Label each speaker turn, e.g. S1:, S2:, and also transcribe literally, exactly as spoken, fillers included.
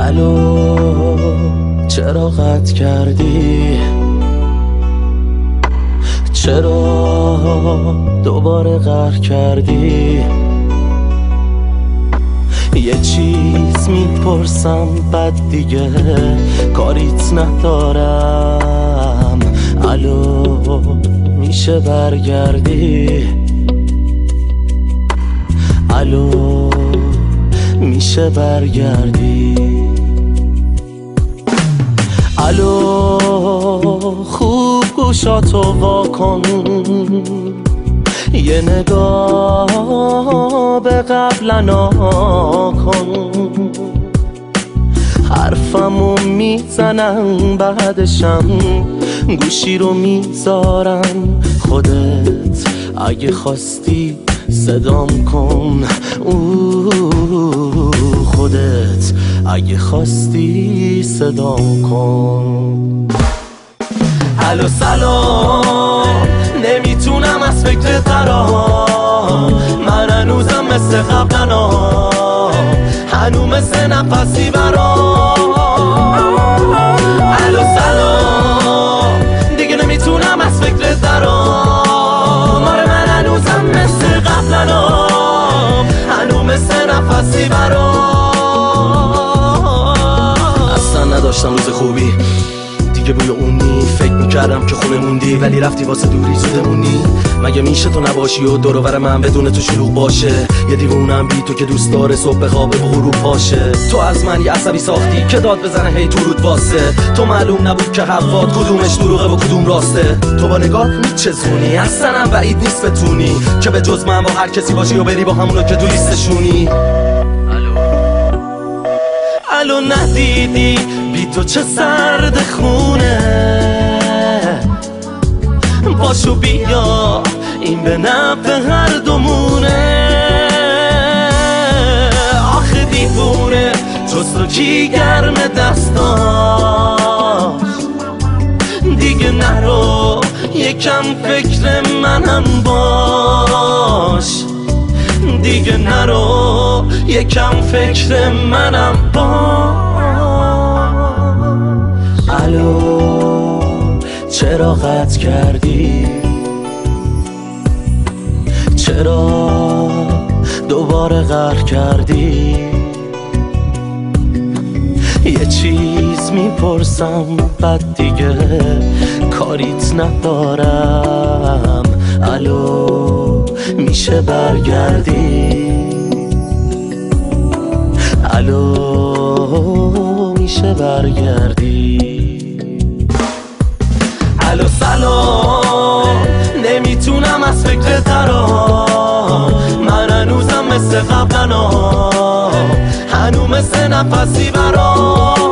S1: الو چرا قطع کردی؟ چرا دوباره قهر کردی؟ یه چیز میپرسم بعد دیگه کاریت ندارم. الو میشه برگردی؟ الو میشه برگردی؟ الو خوب گوشاتو واکن، یه نگاه به قبلنا کن. حرفمو میزنم بعدشم گوشی رو میذارم. خودت اگه خواستی صدام کن، اوه خودت اگه خواستی صدام کن. الو سلام، نمیتونم از فکر درام. من هنوزم مثل قبلنا، هنو مثل نفسی برام. الو سلام، دیگه نمیتونم از فکر درام. آره من هنوزم مثل قبلنا، هنو مثل نفسی برام. اصلا نداشتم روز خوبی دیگه، بوی اونی فکر میکردم که خونه موندی، ولی رفتی واسه دوری زودمونی. مگه میشه تو نباشی و دور و بر من بدون تو شلوغ باشه؟ یه دیوونم بی تو که دوست داره صبح خواب به غروب باشه. تو از من یه عصبی ساختی که داد بزنه هی تو رود واسه تو. معلوم نبود که حرفات کدومش دروغه و کدوم راسته. تو با نگاه میچزونی، اصلا هم بعید نیست بتونی که به جز من با هر کسی باشی و بری با همونو که تو لیستشونی. الو ندیدی بی تو چه سرد خونه؟ باشو بیا این به نفع هر دومونه. آخه دیوونه جز تو کی گرم دستاش؟ دیگه نرو یکم فکر منم باش. دیگه نرو یکم فکر منم باش. الو چرا قطع کردی؟ چرا دوباره قهر کردی؟ یه چیز میپرسم بعد دیگه کاریت ندارم. الو میشه برگردی؟ الو میشه برگردی؟ الو سلام، نمیتونم از فکر درام. من هنوزم مثل قبلنا، هنو مثل نفسی برام.